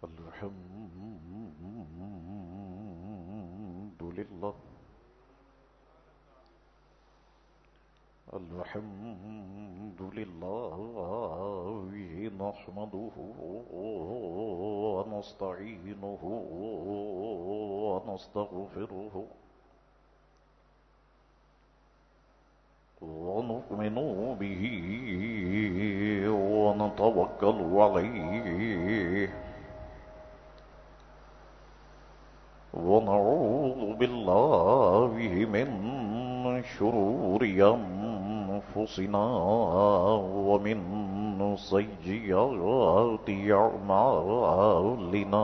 الحمد لله الحمد لله نحمده ونستعينه ونستغفره ونؤمن به ونتوكل عليه ونعوذ بالله من شرور أنفسنا ومن سيئات أعمالنا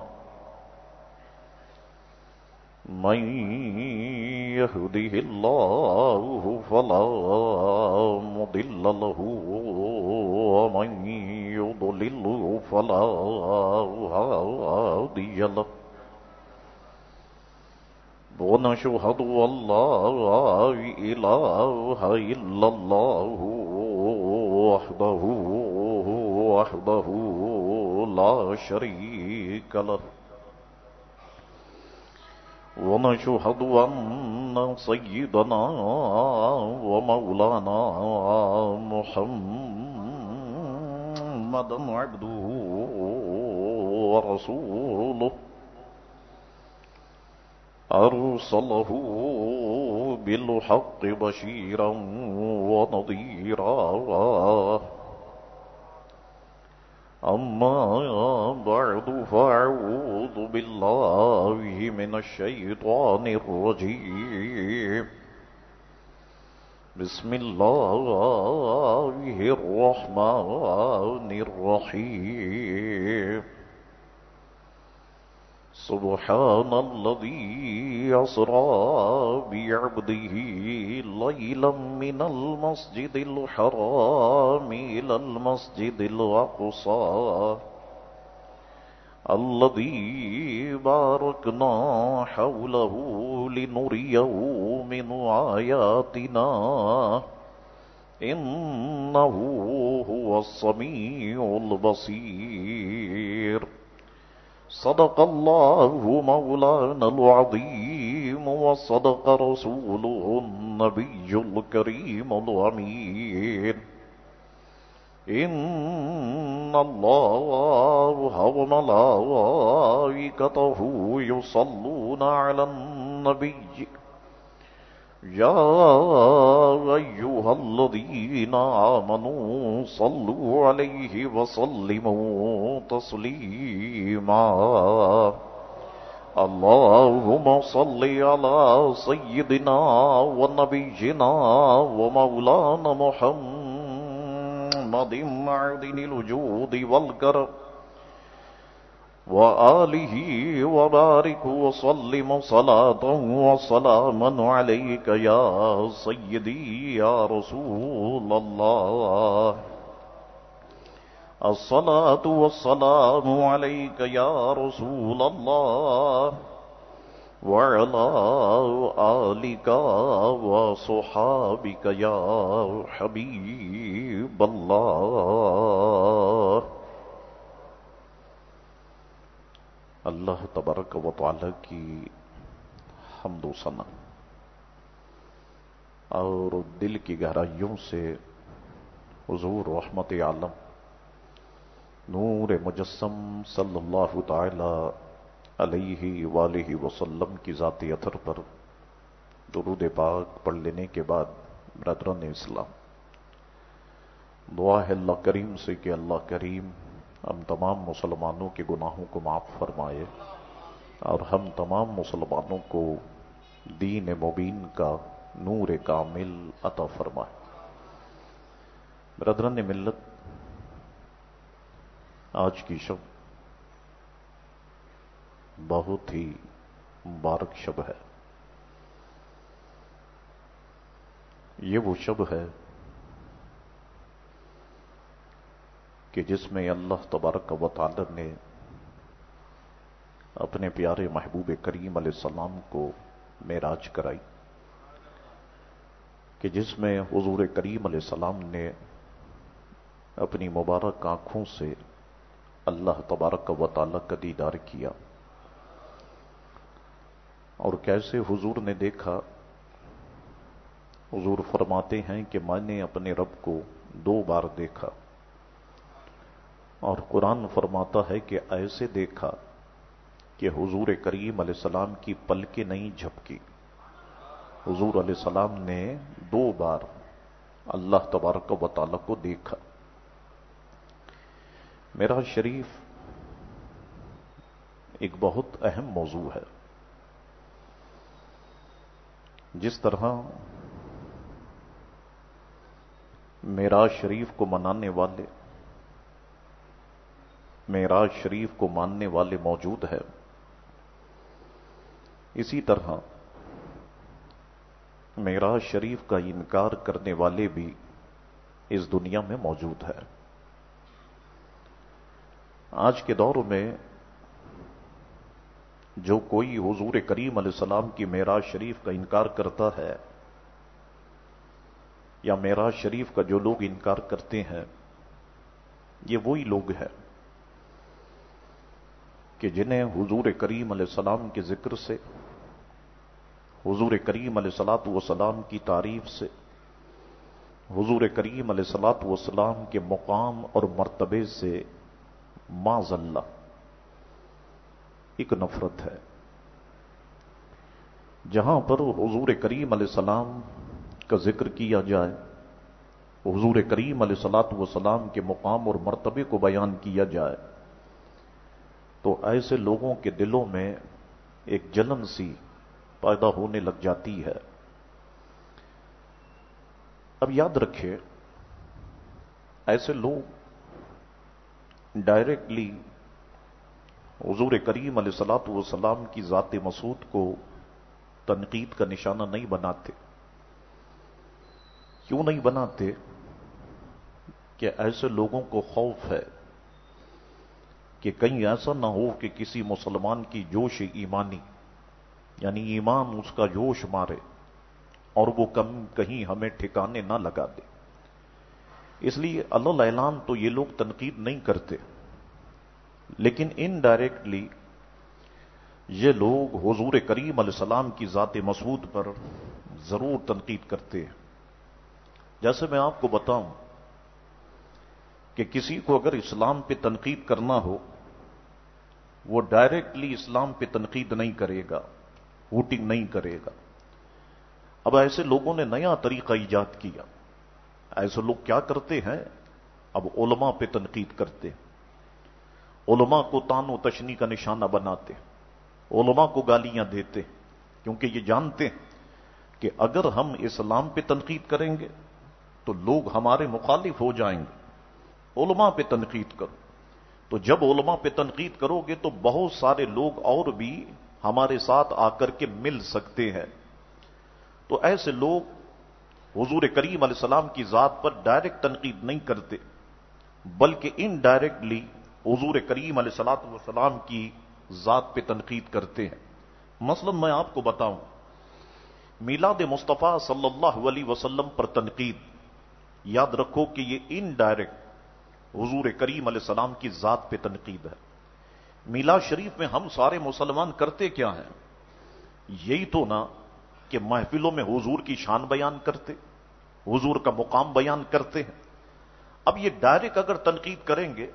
من يهده الله فلا مضل له ومن يضلل فلا هادي له ونشهد أن لا إله إلا الله وحده لا شريك له ونشهد أن سيدنا ومولانا محمدا عبده ورسوله أرسله بالحق بشيرا ونذيرا أما بعد فأعوذ بالله من الشيطان الرجيم بسم الله الرحمن الرحيم سبحان الذي أسرى بعبده ليلا من المسجد الحرام إلى المسجد الأقصى الذي باركنا حوله لنريه من آياتنا إنه هو السميع البصير صدق الله مولانا العظيم وصدق رسوله النبي الكريم الأمين إن الله وملائكته يصلون على النبي يا أيها الذين آمنوا صلوا عليه وسلموا تسليما اللهم صل على سيدنا ونبينا ومولانا محمد معدن الوجود والكرم وآله وبارك وسلم صلاة وسلاما عليك يا سيدي يا رسول الله الصلاة والسلام عليك يا رسول الله وعلى آلك وصحابك يا حبيب الله اللہ تبارک و تعالی کی حمد و ثنا اور دل کی گہرائیوں سے حضور رحمت عالم نور مجسم صلی اللہ تعالی علیہ وآلہ وسلم کی ذاتی اثر پر درود پاک پڑھ لینے کے بعد برادران اسلام، دعا ہے اللہ کریم سے کہ اللہ کریم ہم تمام مسلمانوں کے گناہوں کو معاف فرمائے اور ہم تمام مسلمانوں کو دین مبین کا نور کامل عطا فرمائے۔ برادران ملت، آج کی شب بہت ہی مبارک شب ہے۔ یہ وہ شب ہے کہ جس میں اللہ تبارک و تعالی نے اپنے پیارے محبوب کریم علیہ السلام کو معراج کرائی، کہ جس میں حضور کریم علیہ السلام نے اپنی مبارک آنکھوں سے اللہ تبارک و تعالی کا دیدار کیا، اور کیسے حضور نے دیکھا؟ حضور فرماتے ہیں کہ میں نے اپنے رب کو 2 بار دیکھا، اور قرآن فرماتا ہے کہ ایسے دیکھا کہ حضور کریم علیہ السلام کی پلکیں نہیں جھپکی۔ حضور علیہ السلام نے 2 بار اللہ تبارک و تعالی کو دیکھا۔ معراج شریف ایک بہت اہم موضوع ہے۔ جس طرح معراج شریف کو منانے والے، معراج شریف کو ماننے والے موجود ہیں، اسی طرح معراج شریف کا انکار کرنے والے بھی اس دنیا میں موجود ہے۔ آج کے دور میں جو کوئی حضور کریم علیہ السلام کی معراج شریف کا انکار کرتا ہے، یا معراج شریف کا جو لوگ انکار کرتے ہیں، یہ وہی لوگ ہیں کہ جنہیں حضور کریم علیہ السلام کے ذکر سے، حضور کریم علیہ الصلوۃ والسلام کی تعریف سے، حضور کریم علیہ الصلوۃ والسلام کے مقام اور مرتبے سے معاذ اللہ ایک نفرت ہے۔ جہاں پر حضور کریم علیہ السلام کا ذکر کیا جائے، حضور کریم علیہ الصلوۃ والسلام کے مقام اور مرتبے کو بیان کیا جائے، تو ایسے لوگوں کے دلوں میں ایک جلن سی پیدا ہونے لگ جاتی ہے۔ اب یاد رکھیں، ایسے لوگ ڈائریکٹلی حضور کریم علیہ الصلوۃ والسلام کی ذات مسعود کو تنقید کا نشانہ نہیں بناتے۔ کیوں نہیں بناتے؟ کہ ایسے لوگوں کو خوف ہے کہ کہیں ایسا نہ ہو کہ کسی مسلمان کی جوش ایمانی، یعنی ایمان اس کا جوش مارے اور وہ کہیں ہمیں ٹھکانے نہ لگا دے۔ اس لیے اللہ اعلان تو یہ لوگ تنقید نہیں کرتے، لیکن انڈائریکٹلی یہ لوگ حضور کریم علیہ السلام کی ذات مسعود پر ضرور تنقید کرتے ہیں۔ جیسے میں آپ کو بتاؤں کہ کسی کو اگر اسلام پہ تنقید کرنا ہو، وہ ڈائریکٹلی اسلام پہ تنقید نہیں کرے گا، ووٹنگ نہیں کرے گا۔ اب ایسے لوگوں نے نیا طریقہ ایجاد کیا۔ ایسے لوگ کیا کرتے ہیں؟ اب علماء پہ تنقید کرتے، علماء کو طعن و تشنیع کا نشانہ بناتے، علماء کو گالیاں دیتے، کیونکہ یہ جانتے ہیں کہ اگر ہم اسلام پہ تنقید کریں گے تو لوگ ہمارے مخالف ہو جائیں گے۔ علماء پہ تنقید کرو، تو جب علماء پہ تنقید کرو گے تو بہت سارے لوگ اور بھی ہمارے ساتھ آ کر کے مل سکتے ہیں۔ تو ایسے لوگ حضور کریم علیہ السلام کی ذات پر ڈائریکٹ تنقید نہیں کرتے، بلکہ انڈائریکٹلی حضور کریم علیہ السلام کی ذات پہ تنقید کرتے ہیں۔ مثلا میں آپ کو بتاؤں، میلاد مصطفیٰ صلی اللہ علیہ وسلم پر تنقید، یاد رکھو کہ یہ انڈائریکٹ حضور کریم علیہ السلام کی ذات پہ تنقید ہے۔ میلاد شریف میں ہم سارے مسلمان کرتے کیا ہیں؟ یہی تو نا کہ محفلوں میں حضور کی شان بیان کرتے، حضور کا مقام بیان کرتے ہیں۔ اب یہ ڈائریکٹ اگر تنقید کریں گے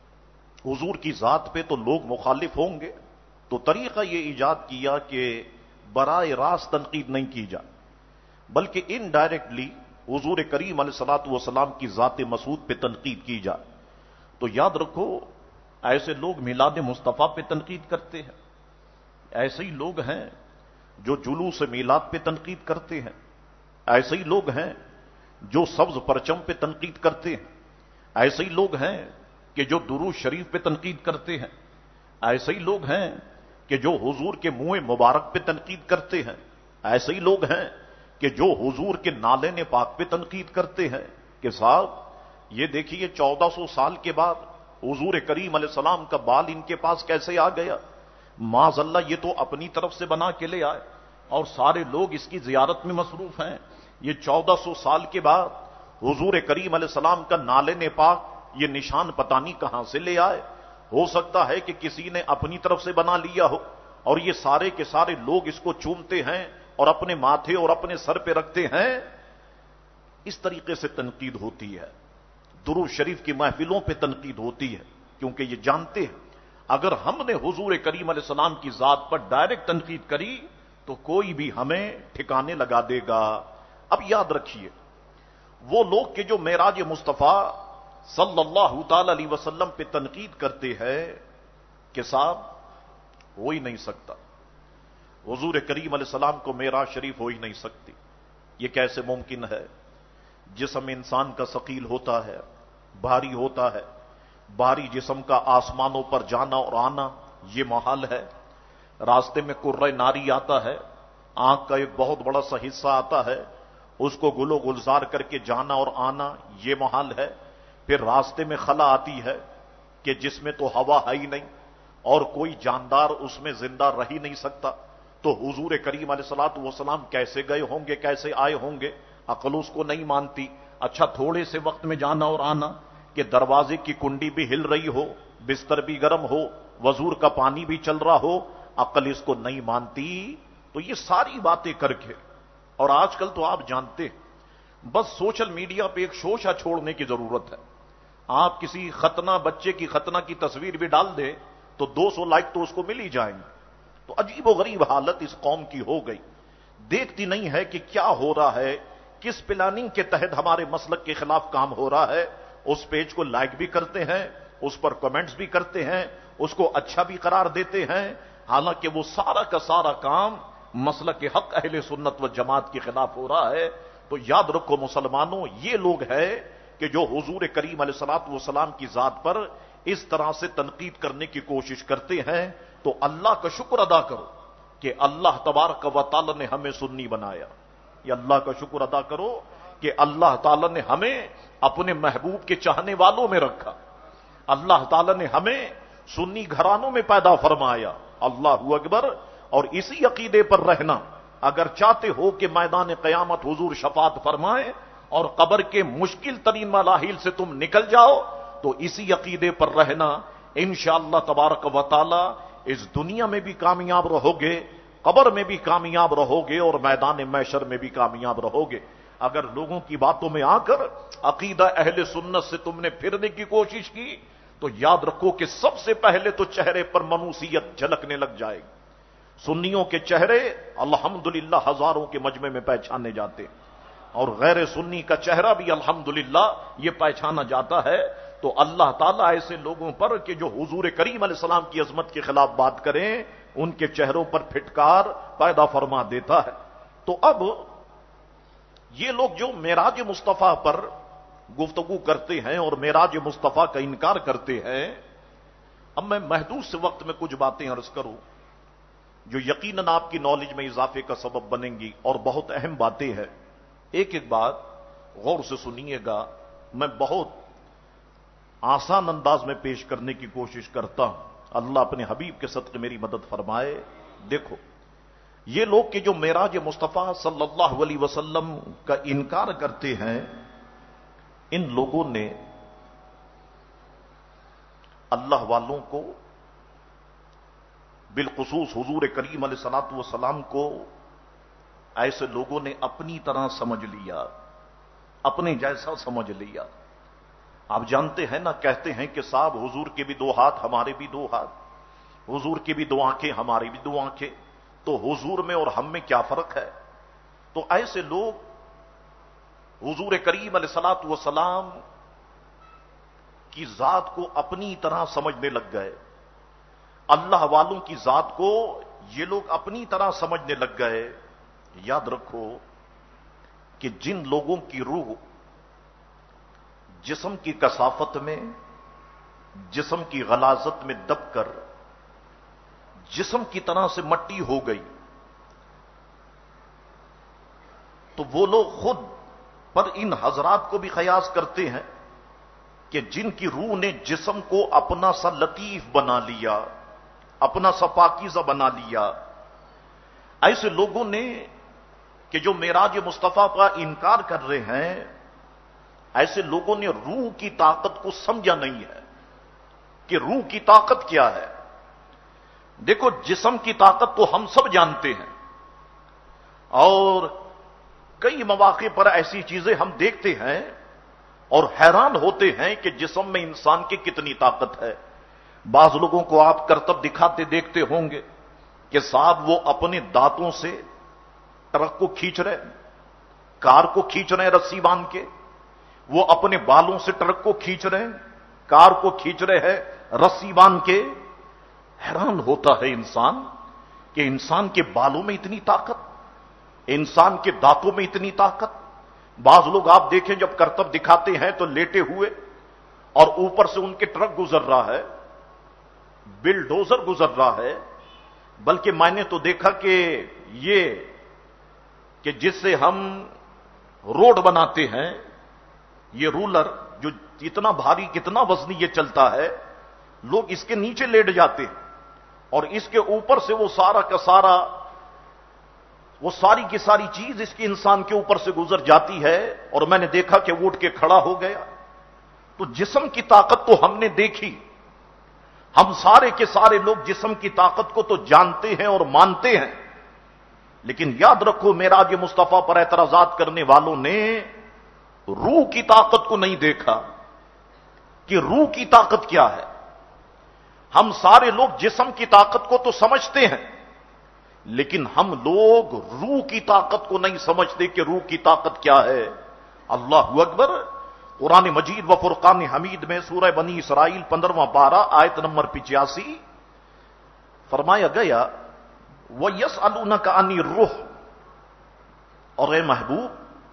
حضور کی ذات پہ تو لوگ مخالف ہوں گے، تو طریقہ یہ ایجاد کیا کہ براہ راست تنقید نہیں کی جائے، بلکہ انڈائریکٹلی حضور کریم علیہ الصلوۃ والسلام کی ذات مسعود پہ تنقید کی جائے۔ تو یاد رکھو، ایسے لوگ میلاد مصطفیٰ پہ تنقید کرتے ہیں، ایسے ہی لوگ ہیں جو جلوس میلاد پہ تنقید کرتے ہیں، ایسے ہی لوگ ہیں جو سبز پرچم پہ تنقید کرتے ہیں، ایسے ہی لوگ ہیں کہ جو درود شریف پہ تنقید کرتے ہیں، ایسے ہی لوگ ہیں کہ جو حضور کے منہ مبارک پہ تنقید کرتے ہیں، ایسے ہی لوگ ہیں کہ جو حضور کے نالین پاک پہ تنقید کرتے ہیں کہ صاحب یہ دیکھیے 1400 سال کے بعد حضور کریم علیہ السلام کا بال ان کے پاس کیسے آ گیا، معاذ اللہ یہ تو اپنی طرف سے بنا کے لے آئے اور سارے لوگ اس کی زیارت میں مصروف ہیں۔ یہ 1400 سال کے بعد حضور کریم علیہ السلام کا نالین پاک یہ نشان پتہ نہیں کہاں سے لے آئے ہو سکتا ہے کہ کسی نے اپنی طرف سے بنا لیا ہو اور یہ سارے کے سارے لوگ اس کو چومتے ہیں اور اپنے ماتھے اور اپنے سر پہ رکھتے ہیں. اس طریقے سے تنقید ہوتی ہے. درود شریف کی محفلوں پہ تنقید ہوتی ہے کیونکہ یہ جانتے ہیں اگر ہم نے حضور کریم علیہ السلام کی ذات پر ڈائریکٹ تنقید کری تو کوئی بھی ہمیں ٹھکانے لگا دے گا. اب یاد رکھیے وہ لوگ کہ جو معراج مصطفیٰ صلی اللہ تعالی علیہ وسلم پہ تنقید کرتے ہیں کہ صاحب ہو ہی نہیں سکتا, حضور کریم علیہ السلام کو معراج شریف ہو ہی نہیں سکتی, یہ کیسے ممکن ہے؟ جسم انسان کا ثقیل ہوتا ہے, بھاری ہوتا ہے, بھاری جسم کا آسمانوں پر جانا اور آنا یہ محال ہے. راستے میں کرۂ ناری آتا ہے, آنکھ کا ایک بہت بڑا سا حصہ آتا ہے, اس کو گل و گلزار کر کے جانا اور آنا یہ محال ہے. پھر راستے میں خلا آتی ہے کہ جس میں تو ہوا ہے ہی نہیں اور کوئی جاندار اس میں زندہ رہ ہی نہیں سکتا, تو حضور کریم علیہ الصلوۃ والسلام کیسے گئے ہوں گے, کیسے آئے ہوں گے؟ عقل اس کو نہیں مانتی. اچھا تھوڑے سے وقت میں جانا اور آنا کہ دروازے کی کنڈی بھی ہل رہی ہو, بستر بھی گرم ہو, وضور کا پانی بھی چل رہا ہو, عقل اس کو نہیں مانتی. تو یہ ساری باتیں کر کے, اور آج کل تو آپ جانتے بس سوشل میڈیا پہ ایک شوشہ چھوڑنے کی ضرورت ہے. آپ کسی ختنہ بچے کی ختنہ کی تصویر بھی ڈال دیں تو 200 لائک تو اس کو مل ہی جائیں گے. تو عجیب و غریب حالت اس قوم کی ہو گئی, دیکھتی نہیں ہے کہ کیا ہو رہا ہے, کس پلاننگ کے تحت ہمارے مسلک کے خلاف کام ہو رہا ہے. اس پیج کو لائک بھی کرتے ہیں, اس پر کمنٹس بھی کرتے ہیں, اس کو اچھا بھی قرار دیتے ہیں, حالانکہ وہ سارا کا سارا کام مسلک کے حق اہل سنت و جماعت کے خلاف ہو رہا ہے. تو یاد رکھو مسلمانوں, یہ لوگ ہیں کہ جو حضور کریم علیہ الصلوۃ والسلام کی ذات پر اس طرح سے تنقید کرنے کی کوشش کرتے ہیں. تو اللہ کا شکر ادا کرو کہ اللہ تبارک و تعالی نے ہمیں سنی بنایا. یہ اللہ کا شکر ادا کرو کہ اللہ تعالی نے ہمیں اپنے محبوب کے چاہنے والوں میں رکھا. اللہ تعالی نے ہمیں سنی گھرانوں میں پیدا فرمایا. اللہ اکبر. اور اسی عقیدے پر رہنا, اگر چاہتے ہو کہ میدان قیامت حضور شفاعت فرمائے اور قبر کے مشکل ترین مراحل سے تم نکل جاؤ, تو اسی عقیدے پر رہنا. انشاءاللہ تبارک و تعالی اس دنیا میں بھی کامیاب رہو گے, قبر میں بھی کامیاب رہو گے, اور میدان محشر میں بھی کامیاب رہو گے. اگر لوگوں کی باتوں میں آ کر عقیدہ اہل سنت سے تم نے پھرنے کی کوشش کی تو یاد رکھو کہ سب سے پہلے تو چہرے پر منوسیت جھلکنے لگ جائے گی. سنیوں کے چہرے الحمدللہ ہزاروں کے مجمع میں پہچانے جاتے ہیں, اور غیر سنی کا چہرہ بھی الحمدللہ یہ پہچانا جاتا ہے. تو اللہ تعالیٰ ایسے لوگوں پر کہ جو حضور کریم علیہ السلام کی عظمت کے خلاف بات کریں, ان کے چہروں پر پھٹکار پیدا فرما دیتا ہے. تو اب یہ لوگ جو معراج مصطفیٰ پر گفتگو کرتے ہیں اور معراج مصطفیٰ کا انکار کرتے ہیں, اب میں محدود سے وقت میں کچھ باتیں عرض کروں جو یقیناً آپ کی نالج میں اضافے کا سبب بنیں گی, اور بہت اہم باتیں ہیں. ایک ایک بات غور سے سنیے گا, میں بہت آسان انداز میں پیش کرنے کی کوشش کرتا ہوں. اللہ اپنے حبیب کے صدقے میری مدد فرمائے. دیکھو یہ لوگ کہ جو معراج مصطفیٰ صلی اللہ علیہ وسلم کا انکار کرتے ہیں, ان لوگوں نے اللہ والوں کو, بالخصوص حضور کریم علیہ الصلوۃ والسلام کو, ایسے لوگوں نے اپنی طرح سمجھ لیا, اپنے جیسا سمجھ لیا. آپ جانتے ہیں نا, کہتے ہیں کہ صاحب حضور کے بھی 2 ہاتھ ہمارے بھی 2 ہاتھ, حضور کی بھی 2 آنکھیں ہماری بھی 2 آنکھیں, تو حضور میں اور ہم میں کیا فرق ہے؟ تو ایسے لوگ حضور کریم علیہ الصلوۃ والسلام کی ذات کو اپنی طرح سمجھنے لگ گئے. اللہ والوں کی ذات کو یہ لوگ اپنی طرح سمجھنے لگ گئے. یاد رکھو کہ جن لوگوں کی روح جسم کی کثافت میں, جسم کی غلاظت میں دب کر جسم کی طرح سے مٹی ہو گئی, تو وہ لوگ خود پر ان حضرات کو بھی قیاس کرتے ہیں کہ جن کی روح نے جسم کو اپنا سا لطیف بنا لیا, اپنا سا پاکیزہ بنا لیا. ایسے لوگوں نے کہ جو معراج مصطفیٰ کا انکار کر رہے ہیں, ایسے لوگوں نے روح کی طاقت کو سمجھا نہیں ہے. کہ روح کی طاقت کیا ہے. دیکھو جسم کی طاقت تو ہم سب جانتے ہیں، اور کئی مواقع پر ایسی چیزیں ہم دیکھتے ہیں اور حیران ہوتے ہیں کہ جسم میں انسان کی کتنی طاقت ہے. بعض لوگوں کو آپ کرتب دکھاتے دیکھتے ہوں گے کہ صاحب وہ اپنے دانتوں سے ٹرک کو کھینچ رہے، کار کو کھینچ رہے ہیں رسی باندھ کے، وہ اپنے بالوں سے ٹرک کو کھینچ رہے ہیں، کار کو کھینچ رہے ہیں رسی باندھ کے. حیران ہوتا ہے انسان کہ انسان کے بالوں میں اتنی طاقت، انسان کے دانتوں میں اتنی طاقت. بعض لوگ آپ دیکھیں جب کرتب دکھاتے ہیں تو لیٹے ہوئے اور اوپر سے ان کے ٹرک گزر رہا ہے، بلڈوزر گزر رہا ہے. بلکہ میں نے تو دیکھا کہ جس سے ہم روڈ بناتے ہیں، یہ رولر جو اتنا بھاری کتنا وزنی یہ چلتا ہے، لوگ اس کے نیچے لیٹ جاتے ہیں اور اس کے اوپر سے وہ سارا کا سارا، وہ ساری کی ساری چیز اس کے انسان کے اوپر سے گزر جاتی ہے. اور میں نے دیکھا کہ وہ اٹھ کے کھڑا ہو گیا. تو جسم کی طاقت تو ہم نے دیکھی، ہم سارے کے سارے لوگ جسم کی طاقت کو تو جانتے ہیں اور مانتے ہیں. لیکن یاد رکھو معراج مصطفیٰ پر اعتراضات کرنے والوں نے روح کی طاقت کو نہیں دیکھا کہ روح کی طاقت کیا ہے. ہم سارے لوگ جسم کی طاقت کو تو سمجھتے ہیں، لیکن ہم لوگ روح کی طاقت کو نہیں سمجھتے کہ روح کی طاقت کیا ہے. اللہ اکبر. قرآن مجید و فرقان حمید میں سورہ بنی اسرائیل 15واں پارہ آیت نمبر 85 فرمایا گیا وَيَسْأَلُونَكَ عَنِ الرُّوحِ، اور اے محبوب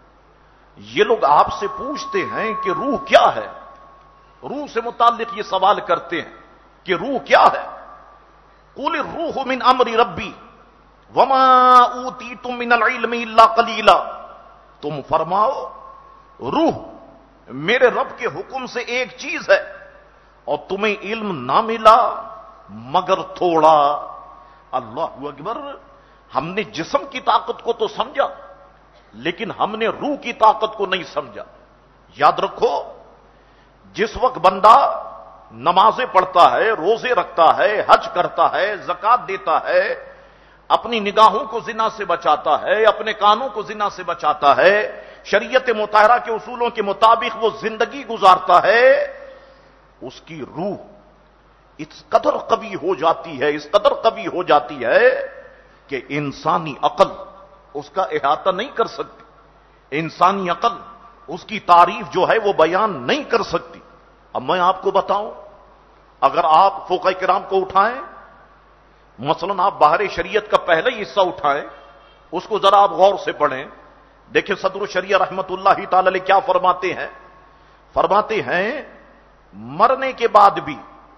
یہ لوگ آپ سے پوچھتے ہیں کہ روح کیا ہے، روح سے متعلق یہ سوال کرتے ہیں کہ روح کیا ہے. قُلِ الرُّوحُ مِنْ أَمْرِ رَبِّي وَمَا أُوتِيتُم مِّنَ الْعِلْمِ إِلَّا قَلِيلًا، تم فرماؤ روح میرے رب کے حکم سے ایک چیز ہے اور تمہیں علم نہ ملا مگر تھوڑا. اللہ اکبر. ہم نے جسم کی طاقت کو تو سمجھا لیکن ہم نے روح کی طاقت کو نہیں سمجھا. یاد رکھو جس وقت بندہ نمازیں پڑھتا ہے، روزے رکھتا ہے، حج کرتا ہے، زکات دیتا ہے، اپنی نگاہوں کو زنا سے بچاتا ہے، اپنے کانوں کو زنا سے بچاتا ہے، شریعت مطہرہ کے اصولوں کے مطابق وہ زندگی گزارتا ہے، اس کی روح اس قدر قوی ہو جاتی ہے، اس قدر قوی ہو جاتی ہے کہ انسانی عقل اس کا احاطہ نہیں کر سکتی، انسانی عقل اس کی تعریف جو ہے وہ بیان نہیں کر سکتی. اب میں آپ کو بتاؤں، اگر آپ فقہاء کرام کو اٹھائیں، مثلا آپ باہر شریعت کا پہلا ہی حصہ اٹھائیں، اس کو ذرا آپ غور سے پڑھیں، دیکھیں صدر الشریعہ رحمت اللہ تعالی علیہ کیا فرماتے ہیں. فرماتے ہیں مرنے کے بعد بھی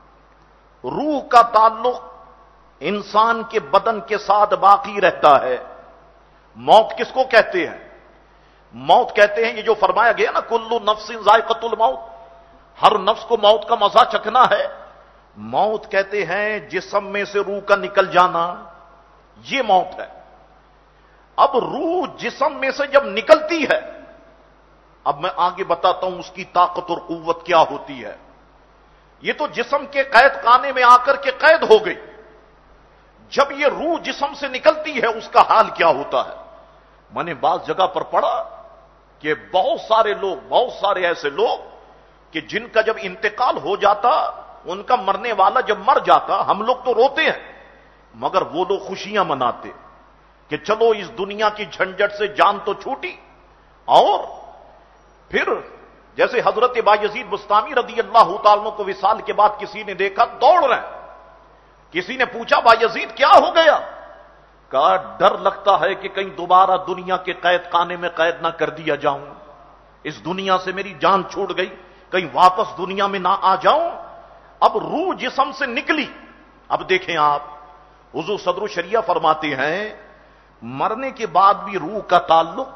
روح کا تعلق انسان کے بدن کے ساتھ باقی رہتا ہے. موت کس کو کہتے ہیں؟ موت کہتے ہیں یہ جو فرمایا گیا نا کل نفس ذائقۃ الموت، ہر نفس کو موت کا مزہ چکھنا ہے. موت کہتے ہیں جسم میں سے روح کا نکل جانا، یہ موت ہے. اب روح جسم میں سے جب نکلتی ہے، اب میں آگے بتاتا ہوں اس کی طاقت اور قوت کیا ہوتی ہے. یہ تو جسم کے قید خانے میں آ کر کے قید ہو گئی. جب یہ روح جسم سے نکلتی ہے اس کا حال کیا ہوتا ہے. میں نے بعض جگہ پر پڑھا کہ بہت سارے ایسے لوگ کہ جن کا جب انتقال ہو جاتا، ان کا مرنے والا جب مر جاتا، ہم لوگ تو روتے ہیں مگر وہ لوگ خوشیاں مناتے کہ چلو اس دنیا کی جھنجٹ سے جان تو چھوٹی. اور پھر جیسے حضرت بایزید بستامی رضی اللہ تعالیٰ عنہ کو وصال کے بعد کسی نے دیکھا دوڑ رہے ہیں. کسی نے پوچھا بایزید کیا ہو گیا؟ کہا ڈر لگتا ہے کہ کہیں دوبارہ دنیا کے قید خانے میں قید نہ کر دیا جاؤں، اس دنیا سے میری جان چھوٹ گئی، کہیں واپس دنیا میں نہ آ جاؤں. اب روح جسم سے نکلی. اب دیکھیں آپ، حضور صدر الشریعہ فرماتے ہیں مرنے کے بعد بھی روح کا تعلق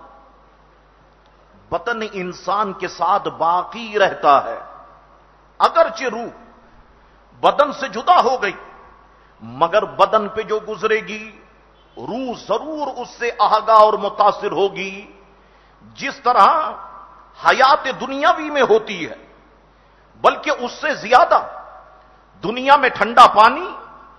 بدن انسان کے ساتھ باقی رہتا ہے. اگرچہ روح بدن سے جدا ہو گئی مگر بدن پہ جو گزرے گی روح ضرور اس سے آگاہ اور متاثر ہوگی. جس طرح حیات دنیاوی میں ہوتی ہے بلکہ اس سے زیادہ دنیا میں ٹھنڈا پانی،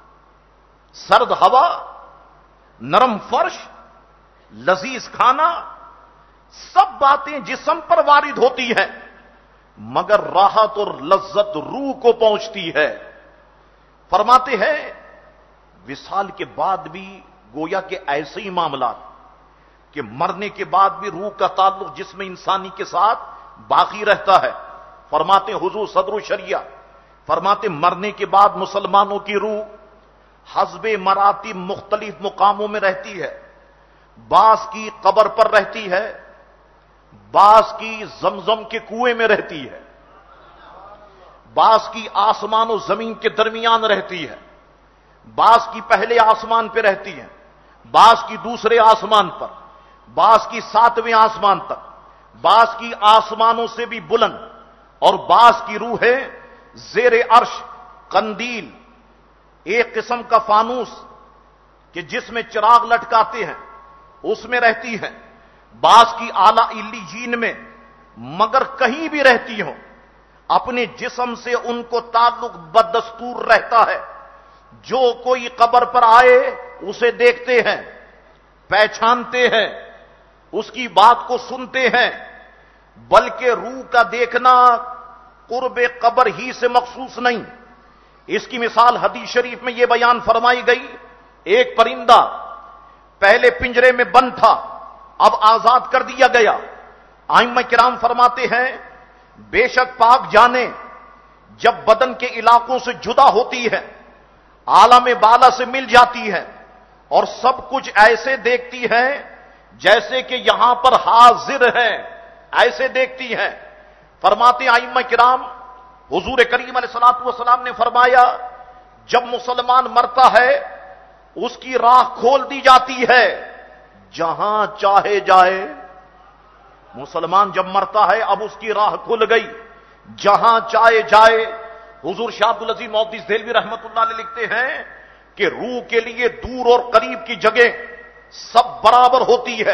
سرد ہوا، نرم فرش، لذیذ کھانا، سب باتیں جسم پر وارد ہوتی ہیں، مگر راحت اور لذت روح کو پہنچتی ہے۔ فرماتے ہیں وصال کے بعد بھی گویا کہ ایسے ہی معاملات کہ مرنے کے بعد بھی روح کا تعلق جسم انسانی کے ساتھ باقی رہتا ہے۔ فرماتے حضور صدر الشریعہ فرماتے مرنے کے بعد مسلمانوں کی روح حسب مراتب مختلف مقاموں میں رہتی ہے۔ بعض کی قبر پر رہتی ہے، بعض کی زمزم کے کنویں میں رہتی ہے، بعض کی آسمان و زمین کے درمیان رہتی ہے، بعض کی پہلے آسمان پہ رہتی ہے، بعض کی دوسرے آسمان پر، بعض کی 7ویں آسمان تک، بعض کی آسمانوں سے بھی بلند، اور بعض کی روحیں زیر عرش قندیل، ایک قسم کا فانوس کہ جس میں چراغ لٹکاتے ہیں اس میں رہتی ہے، بعض کی اعلی علیین میں، مگر کہیں بھی رہتی ہوں اپنے جسم سے ان کو تعلق بدستور رہتا ہے۔ جو کوئی قبر پر آئے اسے دیکھتے ہیں، پہچانتے ہیں، اس کی بات کو سنتے ہیں، بلکہ روح کا دیکھنا قرب قبر ہی سے مخصوص نہیں۔ اس کی مثال حدیث شریف میں یہ بیان فرمائی گئی، ایک پرندہ پہلے پنجرے میں بند تھا، اب آزاد کر دیا گیا۔ ائمہ کرام فرماتے ہیں بے شک پاک جانے جب بدن کے علاقوں سے جدا ہوتی ہے، عالم بالا سے مل جاتی ہے، اور سب کچھ ایسے دیکھتی ہے جیسے کہ یہاں پر حاضر ہے، ایسے دیکھتی ہے۔ فرماتے ائمہ کرام حضور کریم علیہ الصلوۃ والسلام نے فرمایا جب مسلمان مرتا ہے اس کی راہ کھول دی جاتی ہے جہاں چاہے جائے۔ مسلمان جب مرتا ہے اب اس کی راہ کھل گئی، جہاں چاہے جائے۔ حضور شاہ عبد العزیز محدث دہلوی رحمۃ اللہ علیہ لکھتے ہیں کہ روح کے لیے دور اور قریب کی جگہ سب برابر ہوتی ہے۔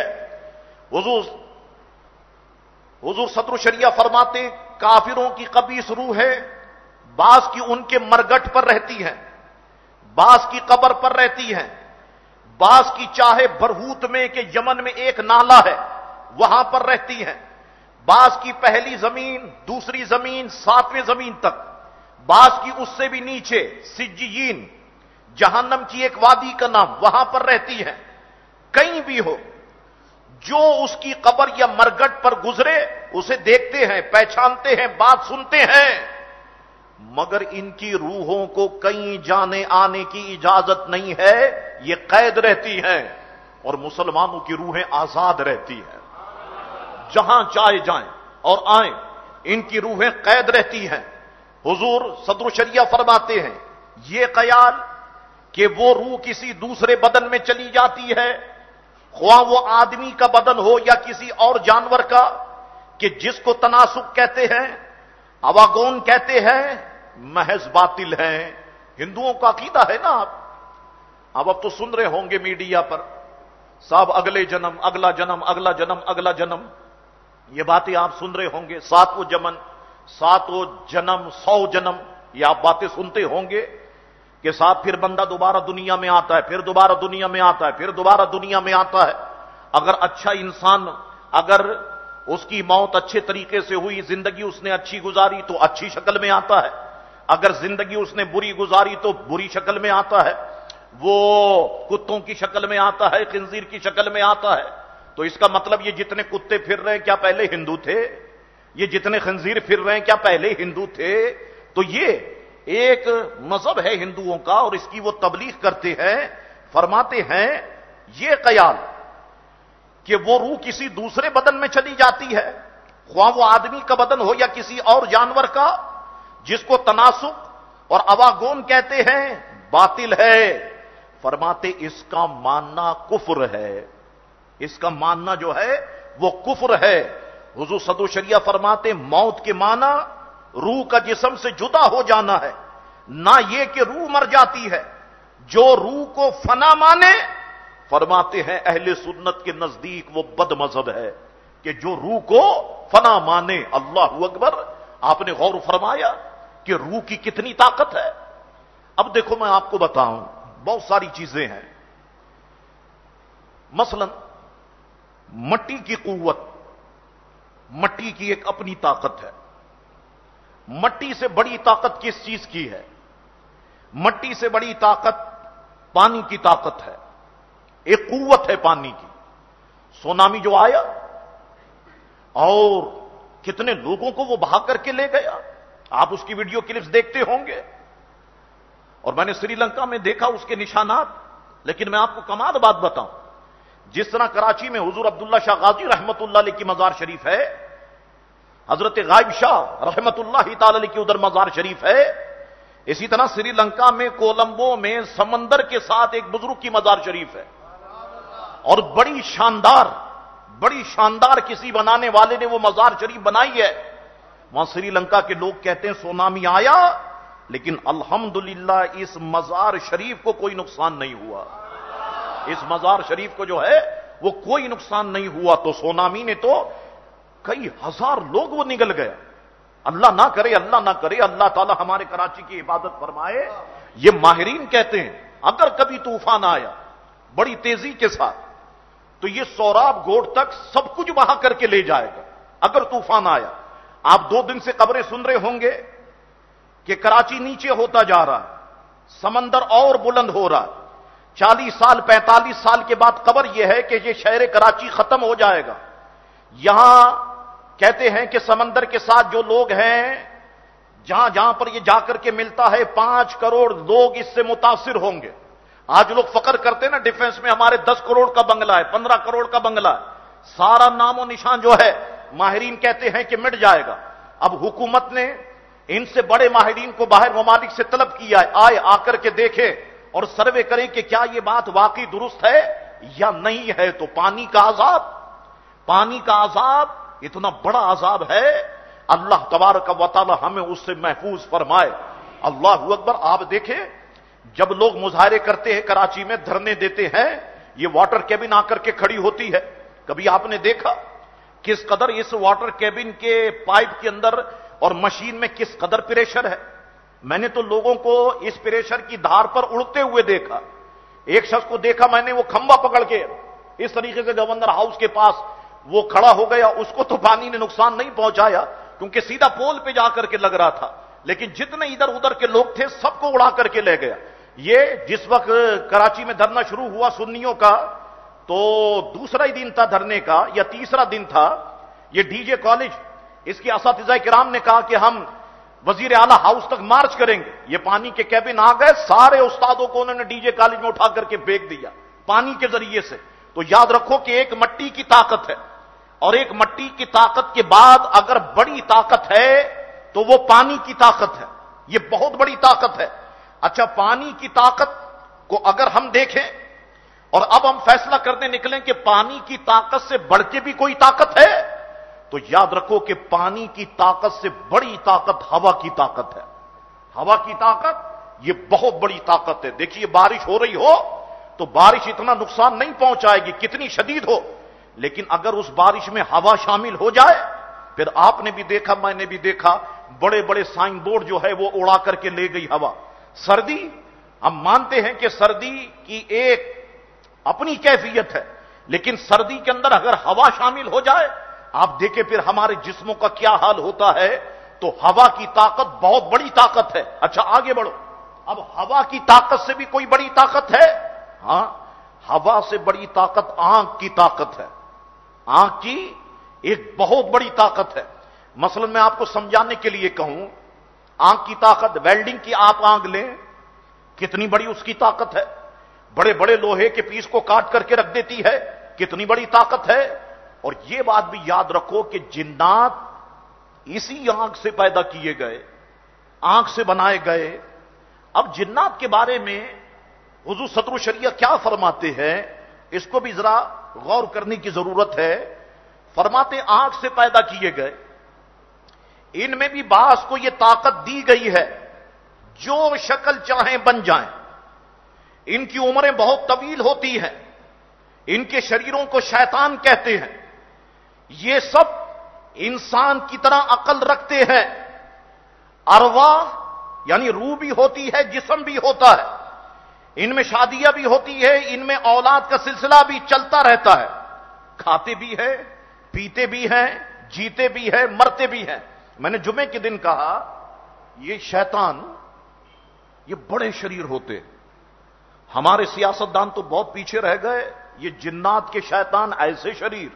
حضور صدر الشریعہ فرماتے کافروں کی خبیث روح ہے، بعض کی ان کے مرگٹ پر رہتی ہے، بعض کی قبر پر رہتی ہے، بعض کی چاہے برہوت میں کہ یمن میں ایک نالا ہے وہاں پر رہتی ہے، بعض کی پہلی زمین، دوسری زمین، 7ویں زمین تک، بعض کی اس سے بھی نیچے سجیین، جہنم کی ایک وادی کا نام، وہاں پر رہتی ہے۔ کہیں بھی ہو جو اس کی قبر یا مرگٹ پر گزرے اسے دیکھتے ہیں، پہچانتے ہیں، بات سنتے ہیں، مگر ان کی روحوں کو کہیں جانے آنے کی اجازت نہیں ہے، یہ قید رہتی ہیں، اور مسلمانوں کی روحیں آزاد رہتی ہیں، جہاں چاہے جائیں اور آئیں، ان کی روحیں قید رہتی ہیں۔ حضور صدر الشریعہ فرماتے ہیں یہ خیال کہ وہ روح کسی دوسرے بدن میں چلی جاتی ہے، خواہ وہ آدمی کا بدن ہو یا کسی اور جانور کا، کہ جس کو تناسخ کہتے ہیں، اواگون کہتے ہیں، محض باطل ہیں۔ ہندوؤں کا عقیدہ ہے نا۔ اب تو سن رہے ہوں گے میڈیا پر صاحب اگلے جنم، اگلا جنم، اگلا جنم، اگلا جنم، یہ باتیں آپ سن رہے ہوں گے، 7واں جنم، 100 جنم، یہ آپ باتیں سنتے ہوں گے کہ صاحب پھر بندہ دوبارہ دنیا میں آتا ہے، پھر دوبارہ دنیا میں آتا ہے، پھر دوبارہ دنیا میں آتا ہے۔ اگر اچھا انسان، اگر اس کی موت اچھے طریقے سے ہوئی، زندگی اس نے اچھی گزاری تو اچھی شکل میں آتا ہے، اگر زندگی اس نے بری گزاری تو بری شکل میں آتا ہے، وہ کتوں کی شکل میں آتا ہے، خنزیر کی شکل میں آتا ہے۔ تو اس کا مطلب یہ جتنے کتے پھر رہے ہیں کیا پہلے ہندو تھے؟ یہ جتنے خنزیر پھر رہے ہیں کیا پہلے ہندو تھے؟ تو یہ ایک مذہب ہے ہندوؤں کا اور اس کی وہ تبلیغ کرتے ہیں۔ فرماتے ہیں یہ خیال کہ وہ روح کسی دوسرے بدن میں چلی جاتی ہے، خواہ وہ آدمی کا بدن ہو یا کسی اور جانور کا، جس کو تناسخ اور اواگون کہتے ہیں، باطل ہے۔ فرماتے اس کا ماننا کفر ہے، اس کا ماننا جو ہے وہ کفر ہے۔ حضور صدر الشریعہ فرماتے موت کے معنی روح کا جسم سے جدا ہو جانا ہے، نہ یہ کہ روح مر جاتی ہے۔ جو روح کو فنا مانے، فرماتے ہیں اہل سنت کے نزدیک وہ بد مذہب ہے، کہ جو روح کو فنا مانے۔ اللہ اکبر! آپ نے غور فرمایا کہ روح کی کتنی طاقت ہے، اب دیکھو میں آپ کو بتاؤں، بہت ساری چیزیں ہیں. مثلا مٹی کی قوت، مٹی کی ایک اپنی طاقت ہے. مٹی سے بڑی طاقت کس چیز کی ہے؟ مٹی سے بڑی طاقت پانی کی طاقت ہے. ایک قوت ہے پانی کی. سونامی جو آیا اور کتنے لوگوں کو وہ بہا کر کے لے گیا، آپ اس کی ویڈیو کلپس دیکھتے ہوں گے. اور میں نے سری لنکا میں دیکھا اس کے نشانات. لیکن میں آپ کو کمال بات بتاؤں، جس طرح کراچی میں حضور عبداللہ شاہ غازی رحمت اللہ علیہ کی مزار شریف ہے، حضرت غائب شاہ رحمت اللہ تعالی علیہ کی ادھر مزار شریف ہے، اسی طرح سری لنکا میں کولمبو میں سمندر کے ساتھ ایک بزرگ کی مزار شریف ہے. اور بڑی شاندار کسی بنانے والے نے وہ مزار شریف بنائی ہے. وہاں سری لنکا کے لوگ کہتے ہیں سونامی آیا لیکن الحمدللہ اس مزار شریف کو کوئی نقصان نہیں ہوا. اس مزار شریف کو جو ہے وہ کوئی نقصان نہیں ہوا. تو سونامی نے تو کئی ہزار لوگ وہ نگل گئے. اللہ نہ کرے اللہ تعالی ہمارے کراچی کی عبادت فرمائے. یہ ماہرین کہتے ہیں اگر کبھی طوفان آیا بڑی تیزی کے ساتھ تو یہ سوراب گوڑ تک سب کچھ بہا کر کے لے جائے گا. اگر طوفان آیا، آپ 2 دن سے خبریں سن رہے ہوں گے کہ کراچی نیچے ہوتا جا رہا ہے، سمندر اور بلند ہو رہا ہے. 40 سال 45 سال کے بعد خبر یہ ہے کہ یہ شہر کراچی ختم ہو جائے گا. یہاں کہتے ہیں کہ سمندر کے ساتھ جو لوگ ہیں، جہاں پر یہ جا کر کے ملتا ہے 5 کروڑ لوگ اس سے متاثر ہوں گے. آج لوگ فخر کرتے ہیں نا ڈیفنس میں ہمارے 10 کروڑ کا بنگلہ ہے، 15 کروڑ کا بنگلہ ہے. سارا نام و نشان جو ہے ماہرین کہتے ہیں کہ مٹ جائے گا. اب حکومت نے ان سے بڑے ماہرین کو باہر ممالک سے طلب کیا ہے، آئے آ کر کے دیکھیں اور سروے کریں کہ کیا یہ بات واقعی درست ہے یا نہیں ہے. تو پانی کا عذاب اتنا بڑا عذاب ہے. اللہ تبارک و تعالی ہمیں اس سے محفوظ فرمائے. اللہ اکبر. آپ دیکھیں جب لوگ مظاہرے کرتے ہیں کراچی میں، دھرنے دیتے ہیں، یہ واٹر کیبن آ کر کے کھڑی ہوتی ہے. کبھی آپ نے دیکھا کس قدر اس واٹر کیبن کے پائپ کے اندر اور مشین میں کس قدر پریشر ہے؟ میں نے تو لوگوں کو اس پریشر کی دھار پر اڑتے ہوئے دیکھا. ایک شخص کو دیکھا میں نے، وہ کھمبا پکڑ کے اس طریقے سے گورنر ہاؤس کے پاس وہ کھڑا ہو گیا. اس کو تو پانی نے نقصان نہیں پہنچایا کیونکہ سیدھا پول پہ جا کر کے لگ رہا تھا، لیکن جتنے ادھر ادھر کے لوگ تھے سب کو اڑا کر کے لے گیا. یہ جس وقت کراچی میں دھرنا شروع ہوا سنیوں کا، تو دوسرا ہی دن تھا دھرنے کا یا تیسرا دن تھا. یہ ڈی جے کالج، اس کے اساتذہ کرام نے کہا کہ ہم وزیر اعلیٰ ہاؤس تک مارچ کریں گے. یہ پانی کے کیبن آ گئے، سارے استادوں کو انہوں نے ڈی جے کالج میں اٹھا کر کے پھینک دیا پانی کے ذریعے سے. تو یاد رکھو کہ ایک مٹی کی طاقت ہے، اور ایک مٹی کی طاقت کے بعد اگر بڑی طاقت ہے تو وہ پانی کی طاقت ہے. یہ بہت بڑی طاقت ہے. اچھا، پانی کی طاقت کو اگر ہم دیکھیں اور اب ہم فیصلہ کرنے نکلیں کہ پانی کی طاقت سے بڑھ کے بھی کوئی طاقت ہے، تو یاد رکھو کہ پانی کی طاقت سے بڑی طاقت ہوا کی طاقت ہے. ہوا کی طاقت یہ بہت بڑی طاقت ہے. دیکھیے بارش ہو رہی ہو تو بارش اتنا نقصان نہیں پہنچائے گی کتنی شدید ہو، لیکن اگر اس بارش میں ہوا شامل ہو جائے، پھر آپ نے بھی دیکھا میں نے بھی دیکھا بڑے بڑے سائن بورڈ جو ہے وہ اڑا کر کے لے گئی ہوا. سردی، ہم مانتے ہیں کہ سردی کی ایک اپنی کیفیت ہے، لیکن سردی کے اندر اگر ہوا شامل ہو جائے، آپ دیکھیں پھر ہمارے جسموں کا کیا حال ہوتا ہے. تو ہوا کی طاقت بہت بڑی طاقت ہے. اچھا آگے بڑھو. اب ہوا کی طاقت سے بھی کوئی بڑی طاقت ہے؟ ہاں، ہوا سے بڑی طاقت آنکھ کی طاقت ہے. آنکھ کی ایک بہت بڑی طاقت ہے. مثلا میں آپ کو سمجھانے کے لیے کہوں، آنکھ کی طاقت، ویلڈنگ کی آپ آنکھ لیں، کتنی بڑی اس کی طاقت ہے. بڑے بڑے لوہے کے پیس کو کاٹ کر کے رکھ دیتی ہے، کتنی بڑی طاقت ہے. اور یہ بات بھی یاد رکھو کہ جنات اسی آنکھ سے پیدا کیے گئے، آنکھ سے بنائے گئے. اب جنات کے بارے میں حضور صدر الشریعہ کیا فرماتے ہیں، اس کو بھی ذرا غور کرنے کی ضرورت ہے. فرماتے آنکھ سے پیدا کیے گئے، ان میں بھی بعض کو یہ طاقت دی گئی ہے جو شکل چاہیں بن جائیں. ان کی عمریں بہت طویل ہوتی ہیں، ان کے شریروں کو شیطان کہتے ہیں. یہ سب انسان کی طرح عقل رکھتے ہیں. ارواح یعنی روح بھی ہوتی ہے، جسم بھی ہوتا ہے، ان میں شادیاں بھی ہوتی ہے، ان میں اولاد کا سلسلہ بھی چلتا رہتا ہے، کھاتے بھی ہیں، پیتے بھی ہیں، جیتے بھی ہیں، مرتے بھی ہیں۔ میں نے جمعے کے دن کہا یہ شیطان یہ بڑے شریر ہوتے، ہمارے سیاستدان تو بہت پیچھے رہ گئے، یہ جنات کے شیطان ایسے شریر،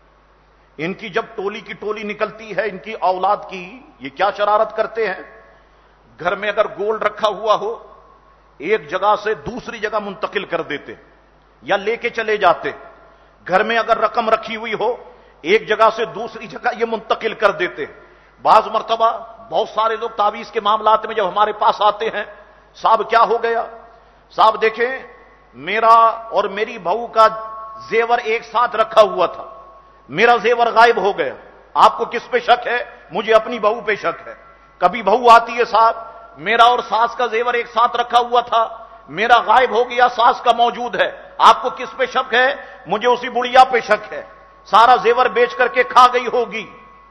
ان کی جب ٹولی کی ٹولی نکلتی ہے ان کی اولاد کی، یہ کیا شرارت کرتے ہیں، گھر میں اگر گولڈ رکھا ہوا ہو ایک جگہ سے دوسری جگہ منتقل کر دیتے یا لے کے چلے جاتے، گھر میں اگر رقم رکھی ہوئی ہو ایک جگہ سے دوسری جگہ یہ منتقل کر دیتے۔ بعض مرتبہ بہت سارے لوگ تعویذ کے معاملات میں جب ہمارے پاس آتے ہیں، صاحب کیا ہو گیا، صاحب دیکھیں میرا اور میری بہو کا زیور ایک ساتھ رکھا ہوا تھا، میرا زیور غائب ہو گیا، آپ کو کس پہ شک ہے؟ مجھے اپنی بہو پہ شک ہے۔ کبھی بہو آتی ہے، صاحب میرا اور ساس کا زیور ایک ساتھ رکھا ہوا تھا، میرا غائب ہو گیا، ساس کا موجود ہے، آپ کو کس پہ شک ہے؟ مجھے اسی بڑھیا پہ شک ہے، سارا زیور بیچ کر کے کھا گئی ہوگی۔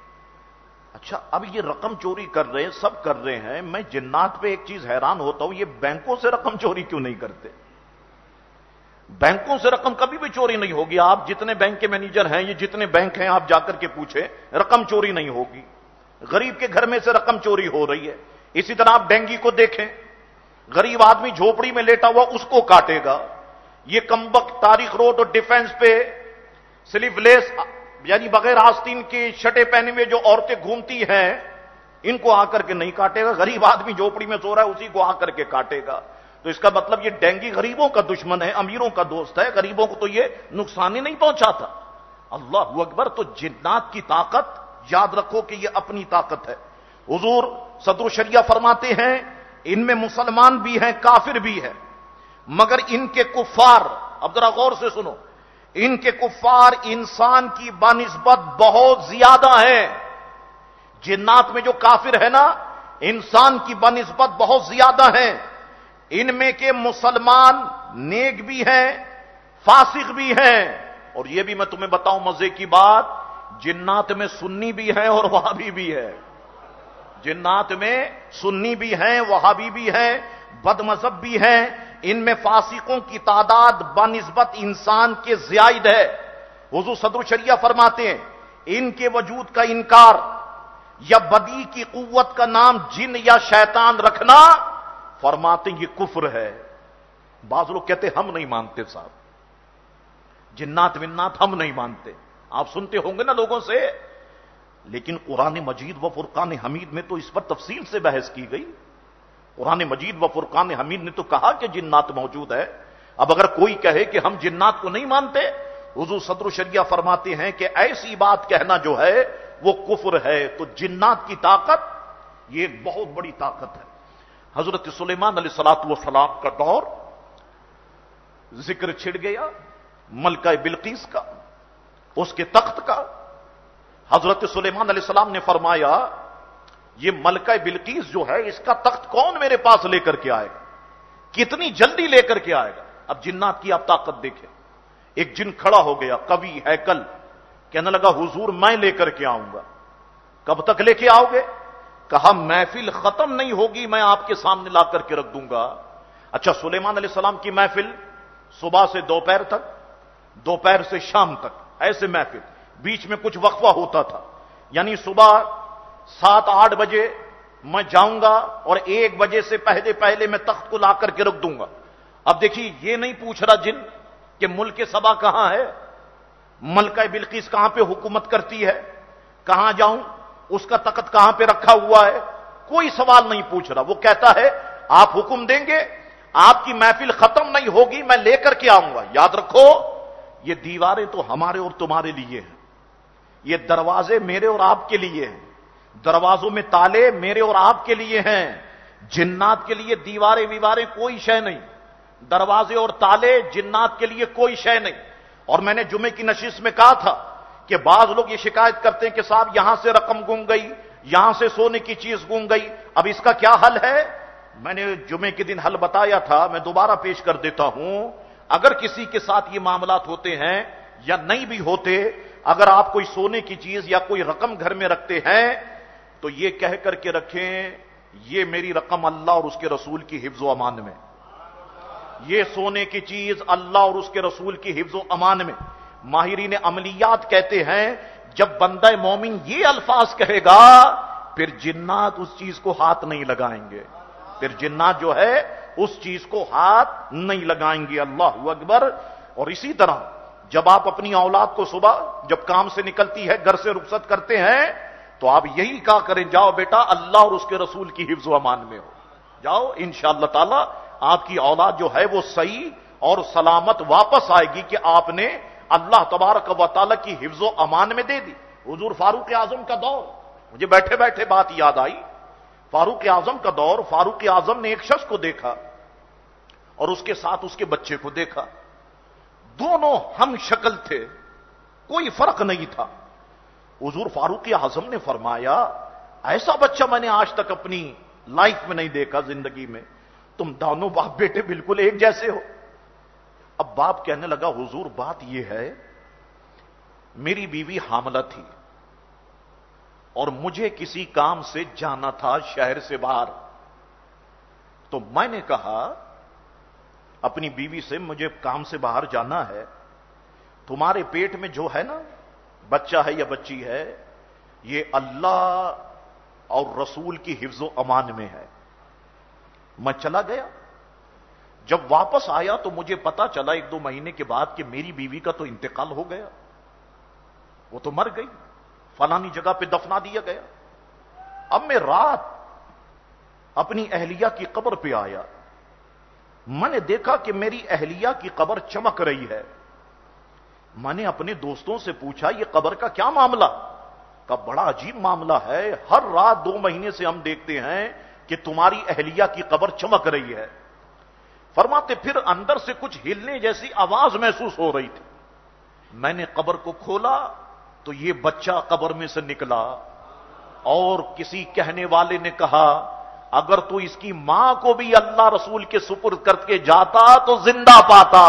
اچھا اب یہ رقم چوری کر رہے ہیں، سب کر رہے ہیں، میں جنات پہ ایک چیز حیران ہوتا ہوں، یہ بینکوں سے رقم چوری کیوں نہیں کرتے؟ بینکوں سے رقم کبھی بھی چوری نہیں ہوگی، آپ جتنے بینک کے مینیجر ہیں، یہ جتنے بینک ہیں آپ جا کر کے پوچھیں، رقم چوری نہیں ہوگی۔ غریب کے گھر میں سے رقم چوری ہو رہی ہے۔ اسی طرح آپ ڈینگی کو دیکھیں، غریب آدمی جھوپڑی میں لیٹا ہوا اس کو کاٹے گا۔ یہ کمبخت تاریخ روڈ اور ڈیفنس پہ سلیپ لیس یعنی بغیر آستین کے شٹے پہنے ہوئے جو عورتیں گھومتی ہیں ان کو آ کر کے نہیں کاٹے گا، غریب آدمی جھوپڑی میں سو رہا ہے اسی کو آ کر کے کاٹے گا۔ تو اس کا مطلب یہ ڈینگی غریبوں کا دشمن ہے، امیروں کا دوست ہے، غریبوں کو تو یہ نقصان ہی نہیں پہنچاتا۔ اللہ اکبر۔ تو جنات کی طاقت یاد رکھو کہ یہ اپنی طاقت ہے۔ حضور صدر الشریعہ فرماتے ہیں ان میں مسلمان بھی ہیں کافر بھی ہیں، مگر ان کے کفار، اب ذرا غور سے سنو، ان کے کفار انسان کی بنسبت بہت زیادہ ہیں۔ جنات میں جو کافر ہے نا انسان کی بنسبت بہت زیادہ ہیں، ان میں کے مسلمان نیک بھی ہیں فاسق بھی ہیں، اور یہ بھی میں تمہیں بتاؤں مزے کی بات، جنات میں سنی بھی ہیں اور وہابی بھی ہے۔ جنات میں سنی بھی ہیں وہابی بھی ہیں بد مذہب بھی ہیں، ان میں فاسقوں کی تعداد بنسبت انسان کے زائد ہے۔ حضور صدر الشریعہ فرماتے ہیں ان کے وجود کا انکار یا بدی کی قوت کا نام جن یا شیطان رکھنا، فرماتے ہیں یہ کفر ہے۔ بعض لوگ کہتے ہم نہیں مانتے صاحب، جنات ونات ہم نہیں مانتے، آپ سنتے ہوں گے نا لوگوں سے، لیکن قرآن مجید و فرقان حمید میں تو اس پر تفصیل سے بحث کی گئی۔ قرآن مجید و فرقان حمید نے تو کہا کہ جنات موجود ہے۔ اب اگر کوئی کہے کہ ہم جنات کو نہیں مانتے، حضور صدر الشریعہ فرماتے ہیں کہ ایسی بات کہنا جو ہے وہ کفر ہے۔ تو جنات کی طاقت یہ ایک بہت بڑی طاقت ہے۔ حضرت سلیمان علیہ الصلوۃ والسلام کا دور ذکر چھڑ گیا ملکہ بلقیس کا، اس کے تخت کا۔ حضرت سلیمان علیہ السلام نے فرمایا یہ ملکہ بلقیس جو ہے اس کا تخت کون میرے پاس لے کر کے آئے گا، کتنی جلدی لے کر کے آئے گا۔ اب جنات کی آپ طاقت دیکھیں، ایک جن کھڑا ہو گیا قوی ہیکل، کہنے لگا حضور میں لے کر کے آؤں گا۔ کب تک لے کے آؤ گے؟ کہا محفل ختم نہیں ہوگی میں آپ کے سامنے لا کر کے رکھ دوں گا۔ اچھا سلیمان علیہ السلام کی محفل صبح سے دوپہر تک، دوپہر سے شام تک، ایسے محفل، بیچ میں کچھ وقفہ ہوتا تھا، یعنی صبح 7-8 بجے میں جاؤں گا اور 1 بجے سے پہلے پہلے میں تخت کو لا کر کے رکھ دوں گا۔ اب دیکھیے یہ نہیں پوچھ رہا جن کہ ملک سبا کہاں ہے، ملکہ بلقیس کہاں پہ حکومت کرتی ہے، کہاں جاؤں، اس کا تخت کہاں پہ رکھا ہوا ہے، کوئی سوال نہیں پوچھ رہا۔ وہ کہتا ہے آپ حکم دیں گے آپ کی محفل ختم نہیں ہوگی میں لے کر کے آؤں گا۔ یاد رکھو یہ دیواریں تو ہمارے اور تمہارے لیے ہیں، یہ دروازے میرے اور آپ کے لیے ہیں، دروازوں میں تالے میرے اور آپ کے لیے ہیں، جنات کے لیے دیواریں ویواریں کوئی شے نہیں، دروازے اور تالے جنات کے لیے کوئی شے نہیں۔ اور میں نے جمعے کی نشست میں کہا تھا کہ بعض لوگ یہ شکایت کرتے ہیں کہ صاحب یہاں سے رقم گم گئی، یہاں سے سونے کی چیز گم گئی، اب اس کا کیا حل ہے؟ میں نے جمعے کے دن حل بتایا تھا، میں دوبارہ پیش کر دیتا ہوں۔ اگر کسی کے ساتھ یہ معاملات ہوتے ہیں یا نہیں بھی ہوتے، اگر آپ کوئی سونے کی چیز یا کوئی رقم گھر میں رکھتے ہیں تو یہ کہہ کر کے رکھیں یہ میری رقم اللہ اور اس کے رسول کی حفظ و امان میں، یہ سونے کی چیز اللہ اور اس کے رسول کی حفظ و امان میں۔ ماہرین عملیات کہتے ہیں جب بندہ مومن یہ الفاظ کہے گا پھر جنات اس چیز کو ہاتھ نہیں لگائیں گے، پھر جنات جو ہے اس چیز کو ہاتھ نہیں لگائیں گے۔ اللہ اکبر۔ اور اسی طرح جب آپ اپنی اولاد کو صبح جب کام سے نکلتی ہے گھر سے رخصت کرتے ہیں تو آپ یہی کہا کریں جاؤ بیٹا اللہ اور اس کے رسول کی حفظ و امان میں ہو، جاؤ انشاءاللہ تعالی آپ کی اولاد جو ہے وہ صحیح اور سلامت واپس آئے گی کہ آپ نے اللہ تبارک و تعالی کی حفظ و امان میں دے دی۔ حضور فاروق اعظم کا دور، مجھے بیٹھے بیٹھے بات یاد آئی، فاروق اعظم کا دور، فاروق اعظم نے ایک شخص کو دیکھا اور اس کے ساتھ اس کے بچے کو دیکھا، دونوں ہم شکل تھے، کوئی فرق نہیں تھا۔ حضور فاروق اعظم نے فرمایا ایسا بچہ میں نے آج تک اپنی لائف میں نہیں دیکھا، زندگی میں، تم دونوں باپ بیٹے بالکل ایک جیسے ہو۔ اب باپ کہنے لگا حضور بات یہ ہے میری بیوی حاملہ تھی اور مجھے کسی کام سے جانا تھا شہر سے باہر، تو میں نے کہا اپنی بیوی سے مجھے کام سے باہر جانا ہے، تمہارے پیٹ میں جو ہے نا بچہ ہے یا بچی ہے یہ اللہ اور رسول کی حفظ و امان میں ہے۔ میں چلا گیا، جب واپس آیا تو مجھے پتا چلا 1-2 مہینے کے بعد کہ میری بیوی کا تو انتقال ہو گیا، وہ تو مر گئی، فلانی جگہ پہ دفنا دیا گیا۔ اب میں رات اپنی اہلیہ کی قبر پہ آیا، میں نے دیکھا کہ میری اہلیہ کی قبر چمک رہی ہے۔ میں نے اپنے دوستوں سے پوچھا یہ قبر کا کیا معاملہ؟ کا بڑا عجیب معاملہ ہے، ہر رات 2 مہینے سے ہم دیکھتے ہیں کہ تمہاری اہلیہ کی قبر چمک رہی ہے۔ فرماتے پھر اندر سے کچھ ہلنے جیسی آواز محسوس ہو رہی تھی، میں نے قبر کو کھولا تو یہ بچہ قبر میں سے نکلا، اور کسی کہنے والے نے کہا اگر تو اس کی ماں کو بھی اللہ رسول کے سپرد کر کے جاتا تو زندہ پاتا۔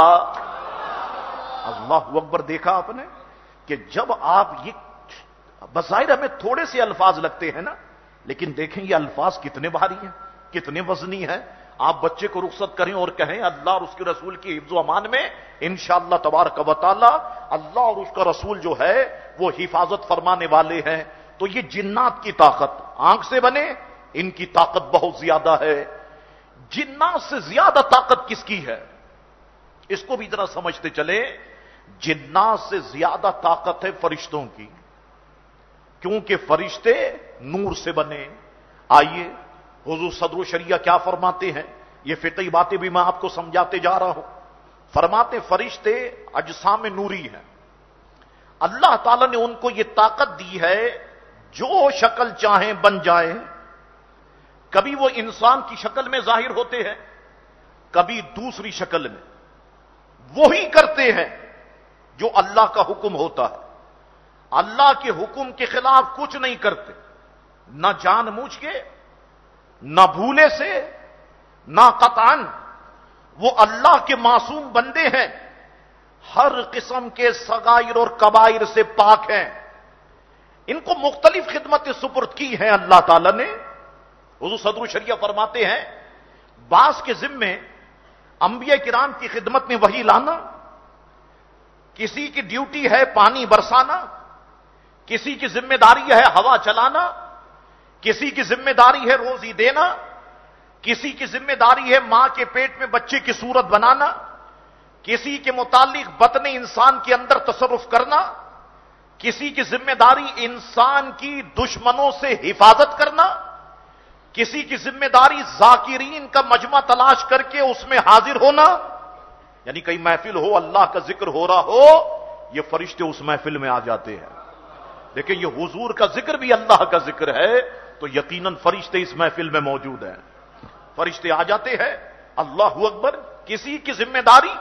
اللہ اکبر۔ دیکھا آپ نے کہ جب آپ یہ بظاہر ہمیں تھوڑے سے الفاظ لگتے ہیں نا، لیکن دیکھیں یہ الفاظ کتنے بھاری ہیں، کتنے وزنی ہیں۔ آپ بچے کو رخصت کریں اور کہیں اللہ اور اس کے رسول کی حفظ و امان میں، انشاءاللہ تبارک و تعالی اللہ اور اس کا رسول جو ہے وہ حفاظت فرمانے والے ہیں۔ تو یہ جنات کی طاقت آنکھ سے بنے، ان کی طاقت بہت زیادہ ہے۔ جنات سے زیادہ طاقت کس کی ہے اس کو بھی ذرا سمجھتے چلے۔ جنات سے زیادہ طاقت ہے فرشتوں کی، کیونکہ فرشتے نور سے بنے۔ آئیے حضور صدر الشریعہ کیا فرماتے ہیں، یہ فقہی باتیں بھی میں آپ کو سمجھاتے جا رہا ہوں۔ فرماتے فرشتے اجسام نوری ہیں، اللہ تعالیٰ نے ان کو یہ طاقت دی ہے جو شکل چاہیں بن جائیں۔ کبھی وہ انسان کی شکل میں ظاہر ہوتے ہیں، کبھی دوسری شکل میں، وہی کرتے ہیں جو اللہ کا حکم ہوتا ہے، اللہ کے حکم کے خلاف کچھ نہیں کرتے، نہ جان بوجھ کے، نہ بھولے سے، نہ قطعاً۔ وہ اللہ کے معصوم بندے ہیں، ہر قسم کے صغائر اور کبائر سے پاک ہیں۔ ان کو مختلف خدمت سپرد کی ہیں اللہ تعالیٰ نے۔ حضور صدر الشریعہ فرماتے ہیں بعض کے ذمے انبیاء کرام کی خدمت میں وحی لانا، کسی کی ڈیوٹی ہے پانی برسانا، کسی کی ذمہ داری ہے ہوا چلانا، کسی کی ذمہ داری ہے روزی دینا، کسی کی ذمہ داری ہے ماں کے پیٹ میں بچے کی صورت بنانا، کسی کے متعلق بطن انسان کے اندر تصرف کرنا، کسی کی ذمہ داری انسان کی دشمنوں سے حفاظت کرنا، کسی کی ذمہ داری ذاکرین کا مجمع تلاش کر کے اس میں حاضر ہونا۔ یعنی کئی محفل ہو اللہ کا ذکر ہو رہا ہو، یہ فرشتے اس محفل میں آ جاتے ہیں۔ لیکن یہ حضور کا ذکر بھی اللہ کا ذکر ہے تو یقیناً فرشتے اس محفل میں موجود ہیں، فرشتے آ جاتے ہیں۔ اللہ اکبر۔ کسی کی ذمہ داری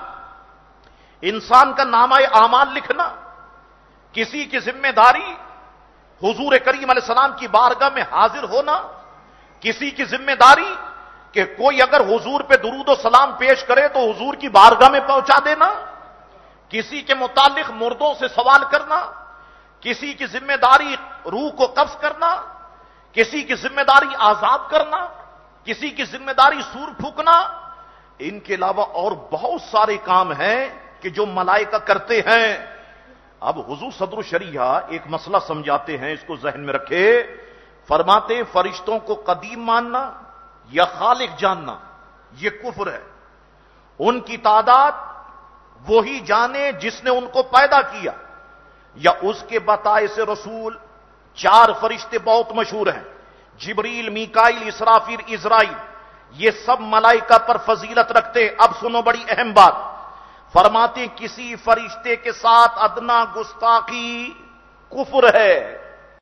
انسان کا نامہ اعمال لکھنا، کسی کی ذمہ داری حضور کریم علیہ السلام کی بارگاہ میں حاضر ہونا، کسی کی ذمہ داری کہ کوئی اگر حضور پہ درود و سلام پیش کرے تو حضور کی بارگاہ میں پہنچا دینا، کسی کے متعلق مردوں سے سوال کرنا، کسی کی ذمہ داری روح کو قبض کرنا، کسی کی ذمہ داری عذاب کرنا، کسی کی ذمہ داری سور پھونکنا، ان کے علاوہ اور بہت سارے کام ہیں کہ جو ملائکہ کرتے ہیں۔ اب حضور صدر الشریعہ ایک مسئلہ سمجھاتے ہیں، اس کو ذہن میں رکھے۔ فرماتے ہیں فرشتوں کو قدیم ماننا یا خالق جاننا یہ کفر ہے۔ ان کی تعداد وہی جانے جس نے ان کو پیدا کیا، یا اس کے بتائے سے رسول۔ 4 فرشتے بہت مشہور ہیں، جبریل، میکائیل، اسرافیل، عزرائیل، یہ سب ملائکہ پر فضیلت رکھتے ہیں۔ اب سنو بڑی اہم بات، فرماتے ہیں کسی فرشتے کے ساتھ ادنا گستاخی کفر ہے۔